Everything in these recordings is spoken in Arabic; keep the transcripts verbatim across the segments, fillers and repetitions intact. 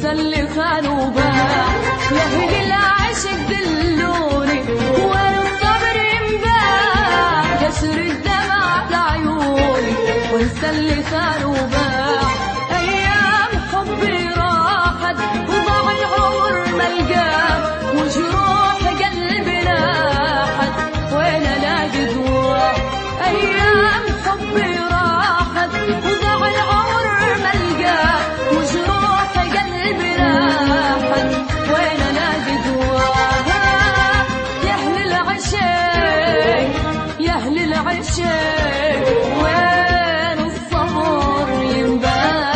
وانسى اللي خان وباع. يا اهل العشق دلوني وين الصبر ينباع، جسر الدمع لعيوني وانسى اللي خان وباع. ايام حبي راحت وضاع العمر ملقاه، وجروح قلبي لاحت وين الاقي دواء. ايام حبي راحت وضاع العمر ملقاه، وجروح قلبي لاحت وين الاقي دواء. يا اهل العشق يا اهل العشق وين الصبر ينباع.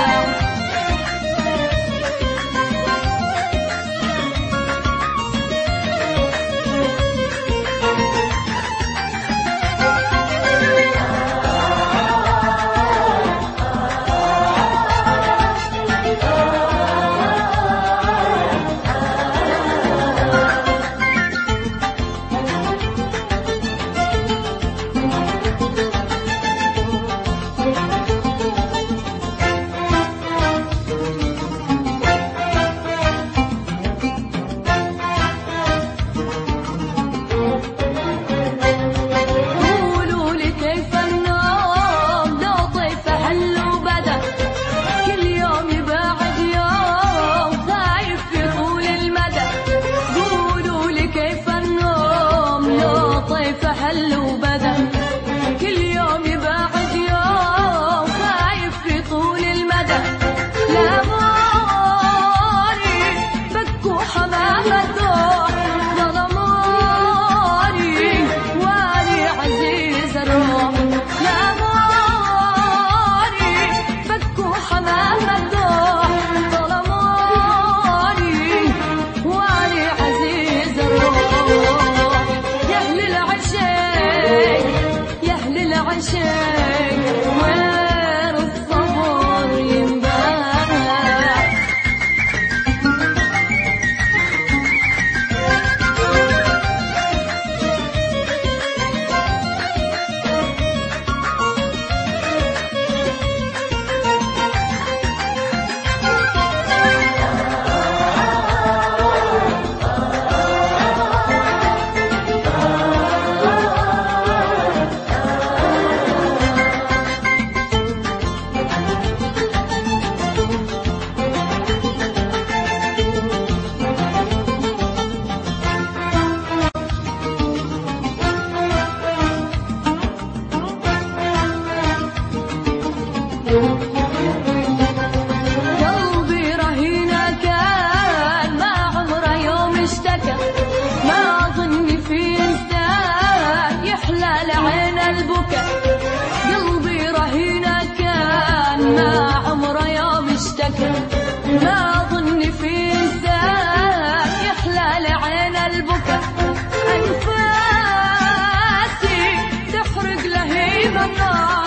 فهل وبدا كل يوم يبعد يوم، خايف في طول المدى. لاموني بكوا حمامته ظلموني واني عزيز الروح. لاموني بكوا حمامته ظلموني واني عزيز الروح. يا اهل العشق وين الصبر ينباع. قلبي رهينة كان ما عمره يوم اشتكى، ما أظن في إنسان يحلى لعين البكا. قلبي رهينة كان ما عمره يوم اشتكى، ما أظن في إنسان يحلى لعين البكا. أنفاسي تحرق لهيب النار،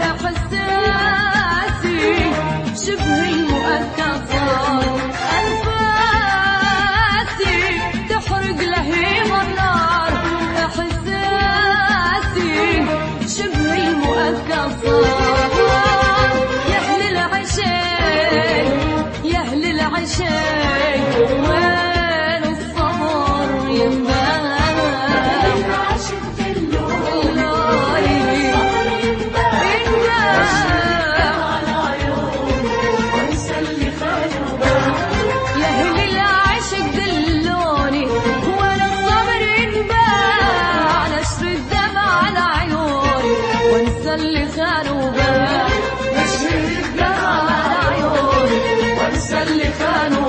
شبه المؤكد صار. أنفاسي تحرق لهيب النار، إحساسي شبه المؤكد صار. يا أهل العشق يا أهل العشق وين الصبر ينباع. اللي خان وباع، نشر الدمع على عيوني وانسى اللي خان